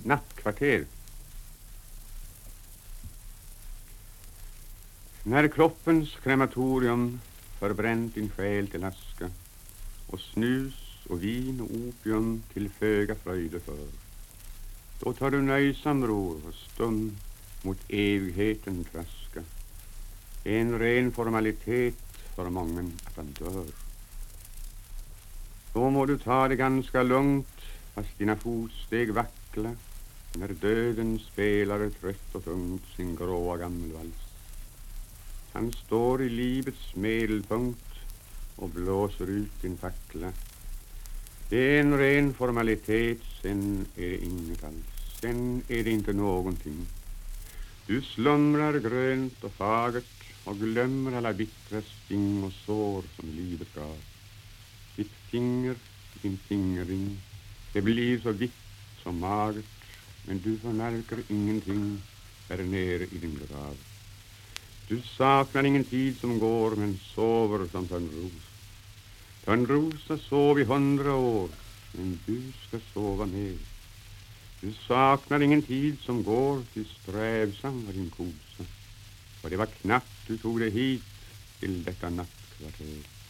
Nattkvarter. När kroppens krematorium förbränt din själ till aska och snus och vin och opium till föga fröjde för, då tar du nöjsam ro och stum mot evigheten traska. En ren formalitet för mången att han dör. Då må du ta det ganska lugnt fast dina fotsteg vackla när döden spelar trött och tungt sin gråa gammelvals. Han står i livets medelpunkt och blåser ut din fackla. Det är en ren formalitet, sen är det inget alls. Sen är det inte någonting. Du slumrar grönt och fagert och glömmer alla bittra sting och sår som livet gav. Ditt finger, din fingerring, det blir så vitt som magert, men du förmärker ingenting här nere i din grav. Du saknar ingen tid som går, men sover som Törnrosa. Törnrosa sov i 100 år, men du ska sova mer. Du saknar ingen tid som går, till strävsam var din kosa. Och det var knappt du tog dig hit till detta nattkvarter.